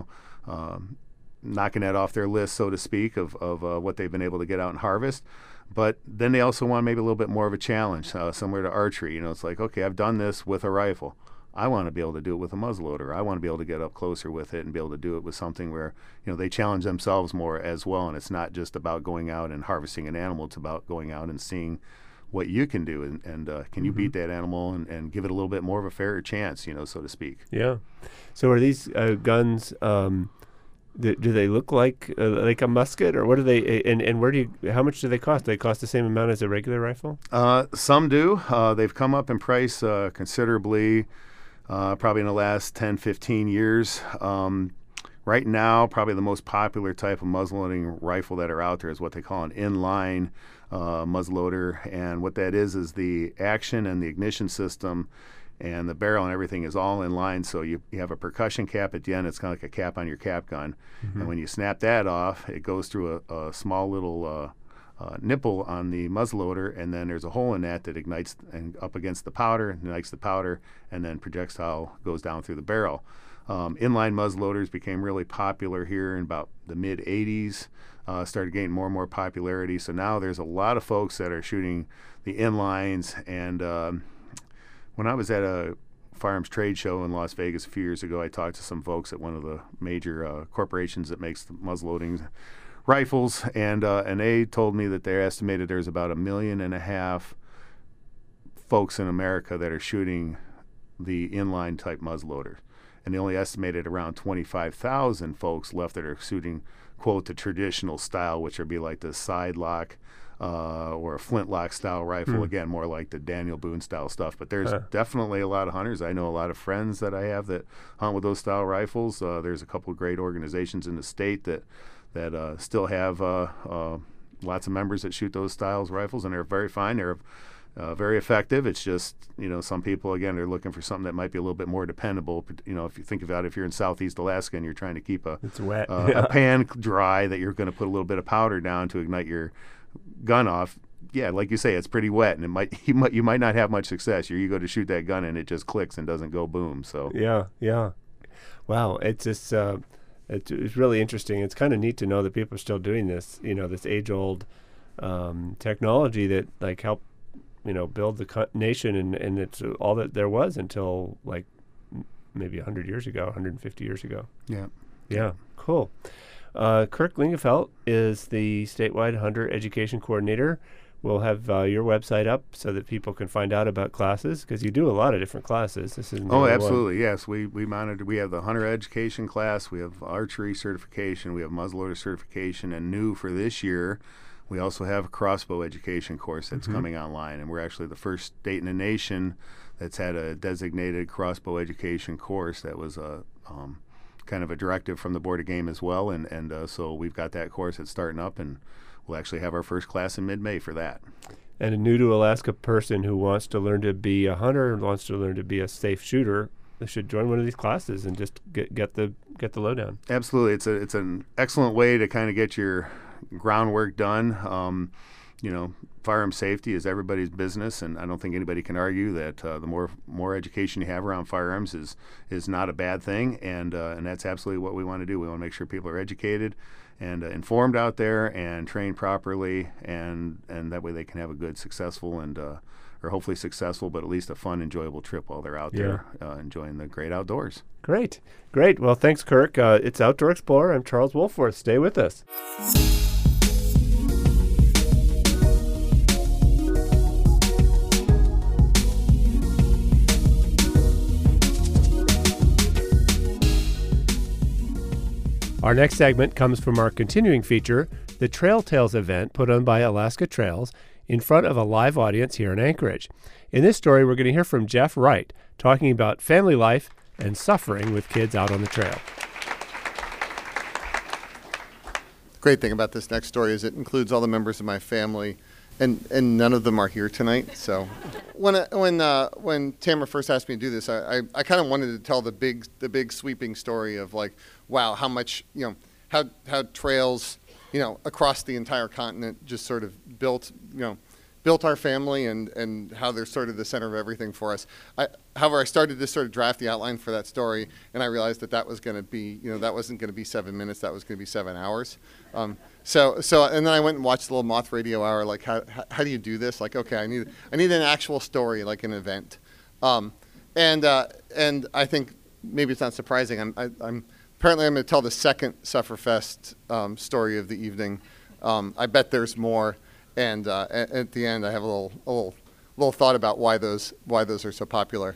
knocking that off their list, so to speak, of what they've been able to get out and harvest. But then they also want maybe a little bit more of a challenge, similar to archery. It's like, okay, I've done this with a rifle. I want to be able to do it with a muzzleloader. I want to be able to get up closer with it and be able to do it with something where, they challenge themselves more as well. And it's not just about going out and harvesting an animal. It's about going out and seeing what you can do, and can you beat that animal and give it a little bit more of a fairer chance, so to speak. Yeah. So are these guns? Do they look like a musket, or what do they? And where how much do they cost? Do they cost the same amount as a regular rifle? Some do. They've come up in price considerably, probably in the last 10, 15 years. Right now, probably the most popular type of muzzleloading rifle that are out there is what they call an inline muzzleloader. And what that is the action and the ignition system and the barrel and everything is all in line. So you have a percussion cap at the end. It's kind of like a cap on your cap gun. And when you snap that off, it goes through a small little nipple on the muzzleloader, and then there's a hole in that ignites and up against the powder, ignites the powder, and then projectile goes down through the barrel. Inline muzzleloaders became really popular here in about the mid-'80s, started gaining more and more popularity. So now there's a lot of folks that are shooting the inlines. And when I was at a firearms trade show in Las Vegas a few years ago, I talked to some folks at one of the major corporations that makes the muzzleloading rifles, and they told me that they estimated there's about 1.5 million folks in America that are shooting the inline type muzzleloader. And they only estimated around 25,000 folks left that are shooting, quote, the traditional style, which would be like the side lock or a flintlock style rifle. Again, more like the Daniel Boone style stuff. But there's definitely a lot of hunters. I know a lot of friends that I have that hunt with those style rifles. There's a couple of great organizations in the state that still have lots of members that shoot those styles rifles, and they're very fine. They're very effective. It's just, some people, again, are looking for something that might be a little bit more dependable. If you think about it, if you're in Southeast Alaska and you're trying to keep it's wet. A pan dry, that you're going to put a little bit of powder down to ignite your gun off. Yeah, like you say, it's pretty wet, and you might not have much success. You go to shoot that gun and it just clicks and doesn't go boom. So yeah. Wow, it's just it's really interesting. It's kind of neat to know that people are still doing this. This age-old technology that helped build the nation, and it's all that there was until maybe 100 years ago, 150 years ago. Yeah, cool. Kirk Lingefelt is the statewide hunter education coordinator. We'll have your website up so that people can find out about classes, because you do a lot of different classes. This isn't absolutely. Yes, we monitor. We have the hunter education class. We have archery certification. We have muzzleloader certification, and new for this year, we also have a crossbow education course that's coming online, and we're actually the first state in the nation that's had a designated crossbow education course. That was a kind of a directive from the Board of Game as well, and so we've got that course that's starting up, and we'll actually have our first class in mid-May for that. And a new to Alaska person who wants to learn to be a hunter and wants to learn to be a safe shooter, they should join one of these classes and just get the lowdown. Absolutely, it's an excellent way to kind of get your groundwork done. Firearm safety is everybody's business, and I don't think anybody can argue that the more education you have around firearms is not a bad thing, and that's absolutely what we want to do. We want to make sure people are educated and informed out there and trained properly, and that way they can have a good, successful, and or hopefully successful, but at least a fun, enjoyable trip while they're out there enjoying the great outdoors. Great. Well, thanks, Kirk. It's Outdoor Explorer. I'm Charles Wohlforth. Stay with us. Our next segment comes from our continuing feature, the Trail Tales event put on by Alaska Trails in front of a live audience here in Anchorage. In this story, we're going to hear from Jeff Wright talking about family life and suffering with kids out on the trail. Great thing about this next story is it includes all the members of my family, and none of them are here tonight. So when Tamara first asked me to do this, I kind of wanted to tell the big sweeping story of wow, how much how trails across the entire continent just sort of built our family, and how they're sort of the center of everything for us. However, I started to sort of draft the outline for that story, and I realized that was going to be, that wasn't going to be 7 minutes, that was going to be 7 hours. So and then I went and watched the little Moth Radio Hour, how do you do this? Okay, I need an actual story, like an event. And I think maybe it's not surprising. I'm going to tell the second Sufferfest story of the evening. I bet there's more. And at the end, I have a little thought about why those are so popular.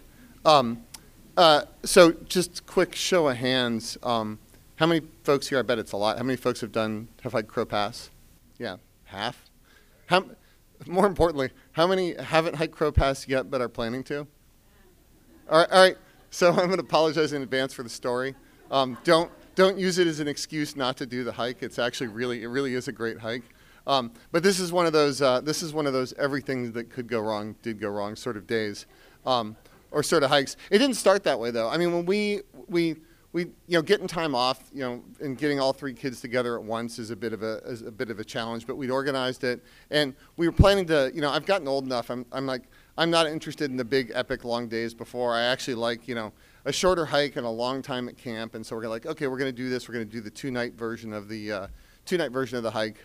So just quick show of hands. How many folks here? I bet it's a lot. How many folks have hiked Crow Pass? Yeah, half. More importantly, how many haven't hiked Crow Pass yet but are planning to? All right. So I'm going to apologize in advance for the story. Don't use it as an excuse not to do the hike. It's actually it really is a great hike. But this is one of those everything that could go wrong did go wrong sort of days, or sort of hikes. It didn't start that way though. I mean, when we getting time off, and getting all 3 kids together at once is a bit of a challenge. But we'd organized it, and we were planning to. I've gotten old enough. I'm not interested in the big epic long days before. I actually like a shorter hike and a long time at camp. And so we're like, okay, we're going to do this. We're going to do the 2-night version of the hike.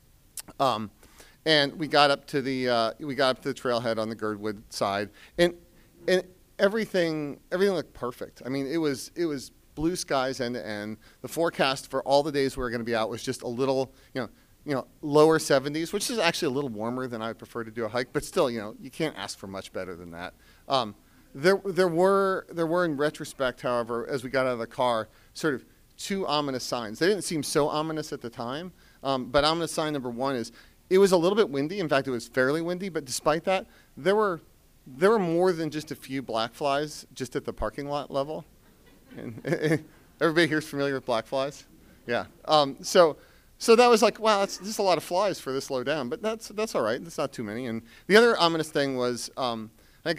And we got up to the trailhead on the Girdwood side, and everything looked perfect. I mean, it was blue skies end to end. The forecast for all the days we were going to be out was just a little, lower 70s, which is actually a little warmer than I would prefer to do a hike, but still, you can't ask for much better than that. There were in retrospect, however, as we got out of the car, sort of 2 ominous signs. They didn't seem so ominous at the time, but ominous sign number 1 is it was a little bit windy. In fact, it was fairly windy, but despite that, there were more than just a few black flies just at the parking lot level. And everybody here is familiar with black flies? Yeah. So that was like, wow, that's just a lot of flies for this low down, but that's all right. That's not too many. And the other ominous thing was, I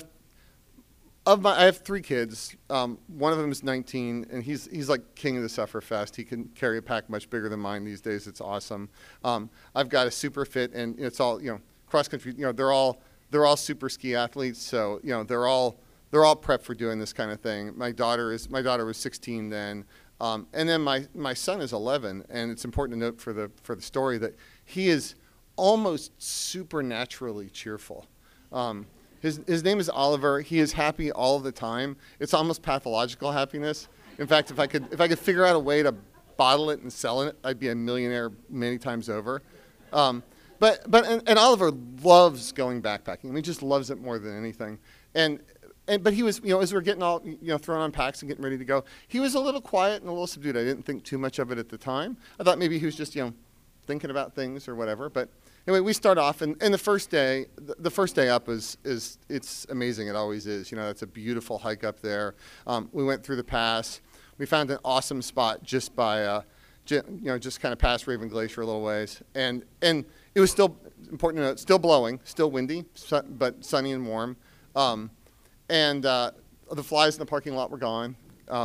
have 3 kids. One of them is 19, and he's like king of the Sufferfest. He can carry a pack much bigger than mine these days. It's awesome. I've got a super fit, and it's all cross country. They're all super ski athletes, so they're all prepped for doing this kind of thing. My daughter was 16 then. And then my son is 11, and it's important to note for the story that he is almost supernaturally cheerful. His name is Oliver. He is happy all the time. It's almost pathological happiness. In fact, if I could figure out a way to bottle it and sell it, I'd be a millionaire many times over. But Oliver loves going backpacking. I mean, he just loves it more than anything. But he was, as we were getting all, throwing on packs and getting ready to go, he was a little quiet and a little subdued. I didn't think too much of it at the time. I thought maybe he was just, thinking about things or whatever. But anyway, we start off, and the first day up is it's amazing. It always is. It's a beautiful hike up there. We went through the pass. We found an awesome spot just by, just kind of past Raven Glacier a little ways, and it was still important to note, still blowing, still windy, but sunny and warm. And the flies in the parking lot were gone,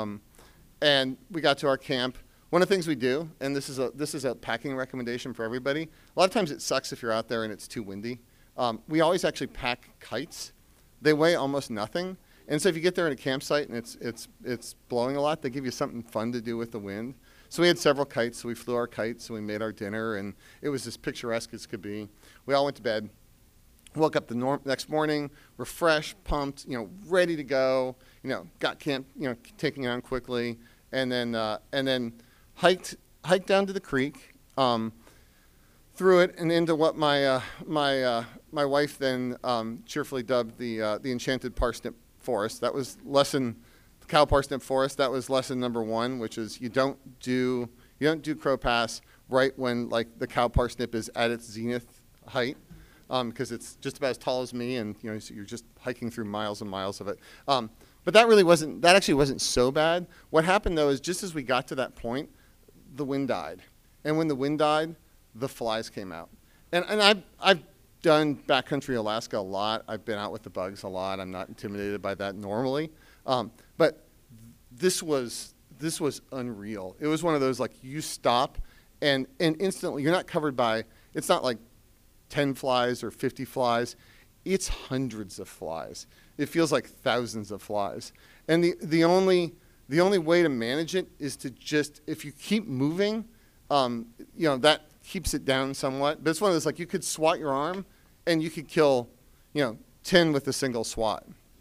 and we got to our camp. One of the things we do, and this is a packing recommendation for everybody. A lot of times it sucks if you're out there and it's too windy. We always actually pack kites. They weigh almost nothing, and so if you get there at a campsite and it's blowing a lot, they give you something fun to do with the wind. So we had several kites. So we flew our kites, and we made our dinner, and it was as picturesque as could be. We all went to bed. Woke up the next morning, refreshed, pumped, ready to go. Got camp, taking it on quickly, and then hiked down to the creek, through it and into what my wife then cheerfully dubbed the Enchanted Parsnip Forest. That was Cow Parsnip Forest. That was lesson number 1, which is you don't do Crow Pass right when like the cow parsnip is at its zenith height. Because it's just about as tall as me, and so you're just hiking through miles and miles of it. But that actually wasn't so bad. What happened though is just as we got to that point, the wind died, and when the wind died, the flies came out. And I've done backcountry Alaska a lot. I've been out with the bugs a lot. I'm not intimidated by that normally, but this was unreal. It was one of those like you stop, and instantly you're not covered by. It's not like 10 flies or 50 flies, it's hundreds of flies. It feels like thousands of flies. And the only way to manage it is to just, if you keep moving, that keeps it down somewhat. But it's one of those, like you could swat your arm and you could kill, 10 with a single swat.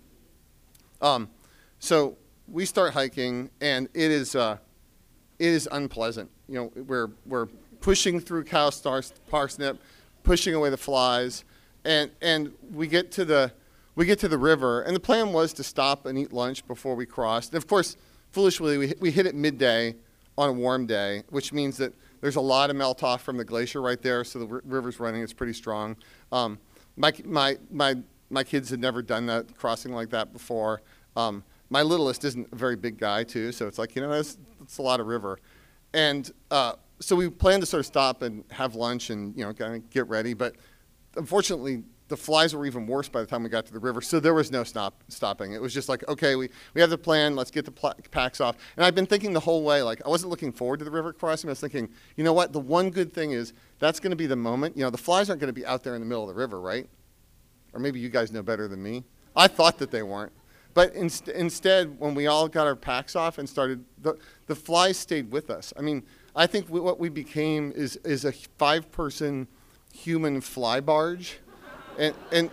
So we start hiking, and it is unpleasant. We're pushing through cow parsnip, pushing away the flies, and we get to the river, and the plan was to stop and eat lunch before we crossed. And of course, foolishly, we hit it midday on a warm day, which means that there's a lot of melt off from the glacier right there, so the river's running. It's pretty strong. My kids had never done that crossing like that before. My littlest isn't a very big guy too, so it's like, that's a lot of river. And so we planned to sort of stop and have lunch and kind of get ready, but unfortunately the flies were even worse by the time we got to the river, so there was no stopping. It was just like, okay, we have the plan, let's get the packs off. And I've been thinking the whole way, like, I wasn't looking forward to the river crossing. I was thinking, you know what, the one good thing is that's going to be the moment. The flies aren't going to be out there in the middle of the river, right? Or maybe you guys know better than me. I thought that they weren't. But instead, when we all got our packs off and started, the flies stayed with us. I mean, I think what we became is a 5-person human fly barge. And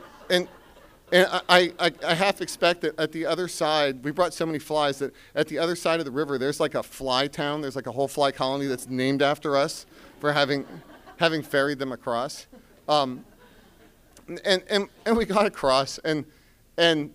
I half expect that at the other side, we brought so many flies that at the other side of the river, there's like a fly town. There's like a whole fly colony that's named after us for having ferried them across. And we got across, and then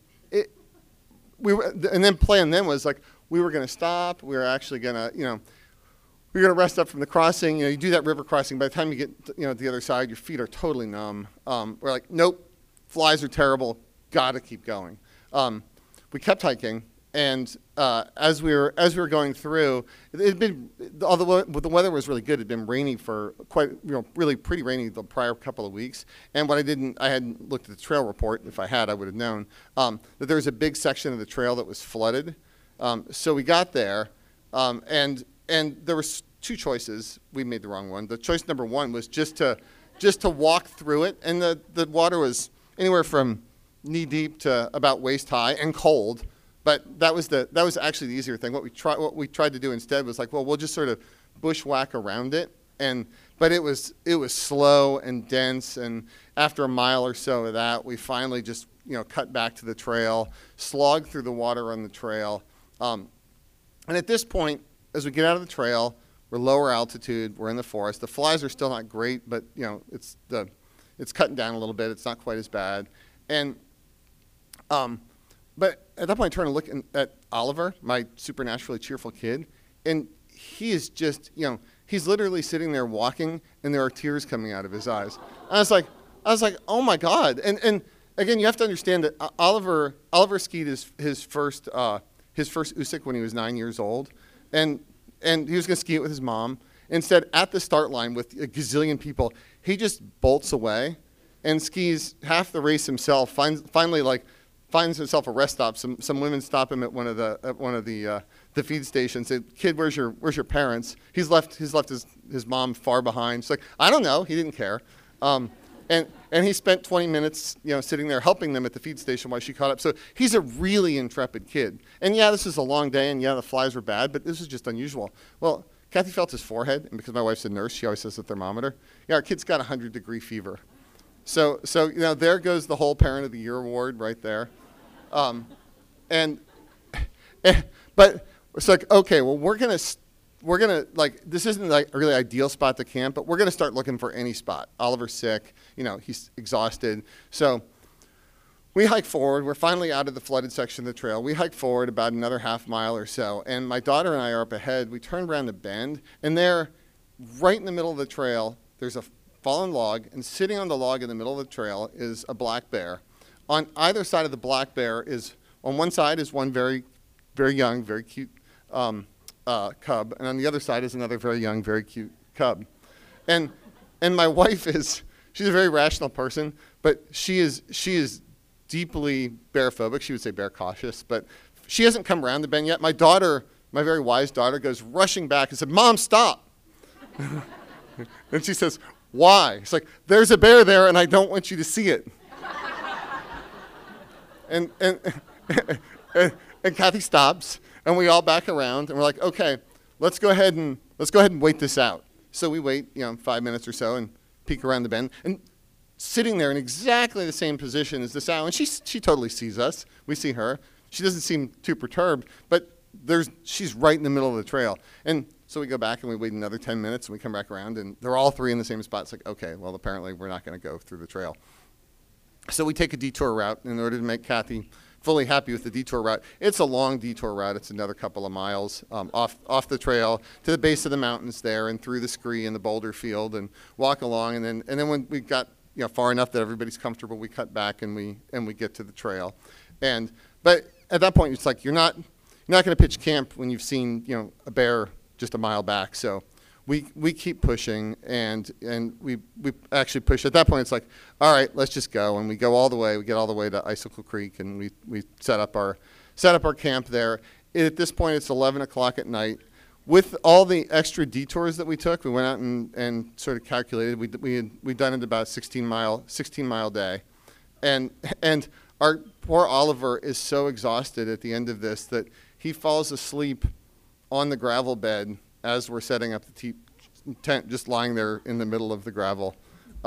plan then was like we were going to stop. We were actually going to we're going to rest up from the crossing. You do that river crossing. By the time you get to the other side, your feet are totally numb. We're like, nope, flies are terrible. Got to keep going. We kept hiking, and as we were going through, it had been, although the weather was really good, it had been rainy for quite really pretty rainy the prior couple of weeks. And what I hadn't looked at the trail report. If I had, I would have known that there was a big section of the trail that was flooded. So we got there, and there was 2 choices. We made the wrong one. The choice number 1 was just to walk through it, and the water was anywhere from knee deep to about waist high and cold. But that was actually the easier thing. What we tried to do instead was like, well, we'll just sort of bushwhack around it, but it was slow and dense. And after a mile or so of that, we finally just cut back to the trail, slogged through the water on the trail, and at this point, as we get out of the trail, we're lower altitude, we're in the forest. The flies are still not great, but it's cutting down a little bit. It's not quite as bad. And but at that point, I turn and look at Oliver, my supernaturally cheerful kid, and he is just he's literally sitting there walking, and there are tears coming out of his eyes. And I was like, oh my God! And again, you have to understand that Oliver skied his first USIC when he was 9 years old. And he was going to ski it with his mom. Instead, at the start line with a gazillion people, he just bolts away and skis half the race himself. Finally finds himself a rest stop. Some women stop him at one of the feed stations. Say, "Kid, where's your parents?" He's left his mom far behind. She's like, "I don't know." He didn't care. And he spent 20 minutes, sitting there helping them at the feed station while she caught up. So he's a really intrepid kid. And yeah, this is a long day, and yeah, the flies were bad, but this is just unusual. Well, Kathy felt his forehead, and because my wife's a nurse, she always says the thermometer. Yeah, our kid's got 100-degree fever. So there goes the whole Parent of the Year award right there. But it's like, okay, well, we're gonna this isn't like a really ideal spot to camp, but we're gonna start looking for any spot. Oliver's sick, he's exhausted. So we hike forward. We're finally out of the flooded section of the trail. We hike forward about another half mile or so, and my daughter and I are up ahead. We turn around the bend, and there, right in the middle of the trail, there's a fallen log, and sitting on the log in the middle of the trail is a black bear. On either side of the black bear on one side is one very, very young, very cute cub, and on the other side is another very young, very cute cub. And my wife she's a very rational person, but she is deeply bear phobic. She would say bear cautious, but she hasn't come around the bend yet. My daughter, my very wise daughter, goes rushing back and said, "Mom, stop." And she says, "Why?" It's like, "There's a bear there, and I don't want you to see it." And Kathy stops, and we all back around, and we're like, "Okay, let's go ahead and wait this out." So we wait, 5 minutes or so, and peek around the bend, and sitting there in exactly the same position as this owl, and she totally sees us. We see her. She doesn't seem too perturbed, but she's right in the middle of the trail. And So we go back and we wait another 10 minutes and we come back around and they're all three in the same spot. It's like, okay, well, apparently we're not going to go through the trail. So we take a detour route in order to make Kathy fully happy with the detour route. It's a long detour route. It's another couple of miles off the trail to the base of the mountains there and through the scree and the boulder field and walk along. And then when we got far enough that everybody's comfortable, we cut back and we get to the trail. But at that point, it's like you're not going to pitch camp when you've seen a bear just a mile back. So we keep pushing and we actually push. At that point, it's like, all right, let's just go. And we go all the way. We get all the way to Icicle Creek and we set up our camp there. At this point, it's 11 o'clock at night. With all the extra detours that we took, we went out and sort of calculated. We'd done it about a 16 mile day, and our poor Oliver is so exhausted at the end of this that he falls asleep on the gravel bed as we're setting up the tent, just lying there in the middle of the gravel.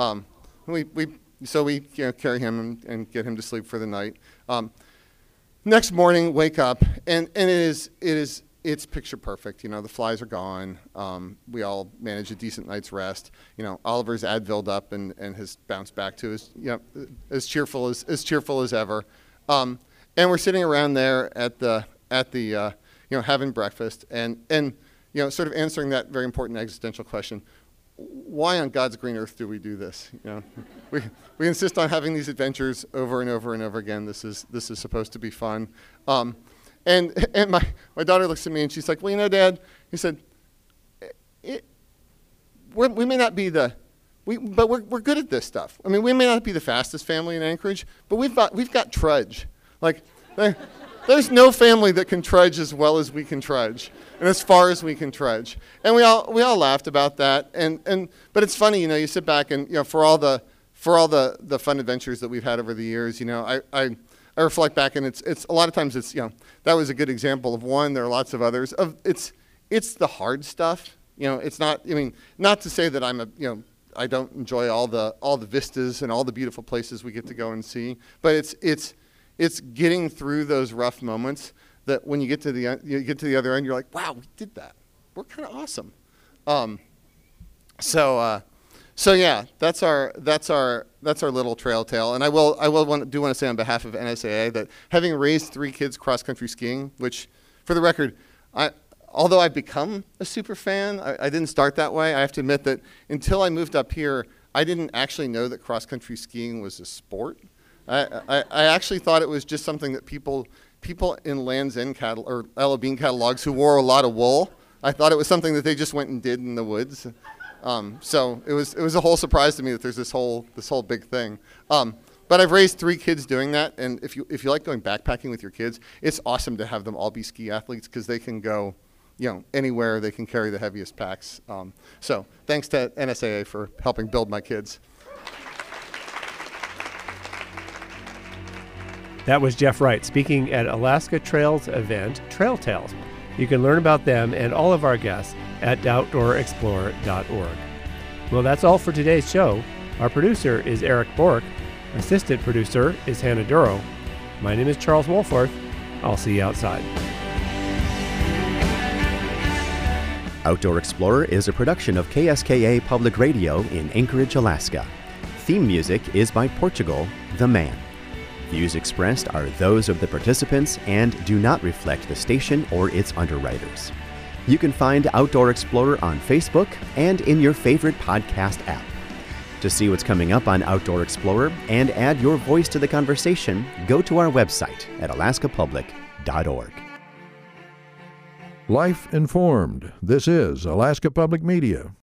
So we carry him and get him to sleep for the night. Next morning, wake up, and it's picture perfect. The flies are gone. We all managed a decent night's rest. Oliver's Advilled up and has bounced back to his as cheerful as ever. And we're sitting around there at the having breakfast and sort of answering that very important existential question: why on God's green earth do we do this? We insist on having these adventures over and over and over again. This is supposed to be fun. And my daughter looks at me and she's like, well, Dad, he said, we may not be but we're good at this stuff. I mean, we may not be the fastest family in Anchorage, but we've got trudge. Like, there's no family that can trudge as well as we can trudge, and as far as we can trudge. And we all laughed about that. But it's funny, you sit back and for all the fun adventures that we've had over the years, I reflect back, and it's a lot of times it's that was a good example of one. There are lots of others. It's the hard stuff. It's not. I mean, not to say that I don't enjoy all the vistas and all the beautiful places we get to go and see, but it's getting through those rough moments that when you get to the other end, you're like, wow, we did that. We're kind of awesome. So yeah, that's our little trail tale. And I want to say on behalf of NSAA that having raised 3 kids cross-country skiing, which, for the record, although I've become a super fan, I didn't start that way. I have to admit that until I moved up here, I didn't actually know that cross-country skiing was a sport. I actually thought it was just something that people in Land's End or Ella Bean catalogs who wore a lot of wool. I thought it was something that they just went and did in the woods. So it was a whole surprise to me that there's this whole big thing. But I've raised 3 kids doing that, and if you like going backpacking with your kids, it's awesome to have them all be ski athletes because they can go, anywhere. They can carry the heaviest packs. So thanks to NSAA for helping build my kids. That was Jeff Wright speaking at Alaska Trails event, Trail Tales. You can learn about them and all of our guests at OutdoorExplorer.org. Well, that's all for today's show. Our producer is Eric Bork. Assistant producer is Hannah Duro. My name is Charles Wolforth. I'll see you outside. Outdoor Explorer is a production of KSKA Public Radio in Anchorage, Alaska. Theme music is by Portugal, The Man. Views expressed are those of the participants and do not reflect the station or its underwriters. You can find Outdoor Explorer on Facebook and in your favorite podcast app. To see what's coming up on Outdoor Explorer and add your voice to the conversation, go to our website at alaskapublic.org. Life informed. This is Alaska Public Media.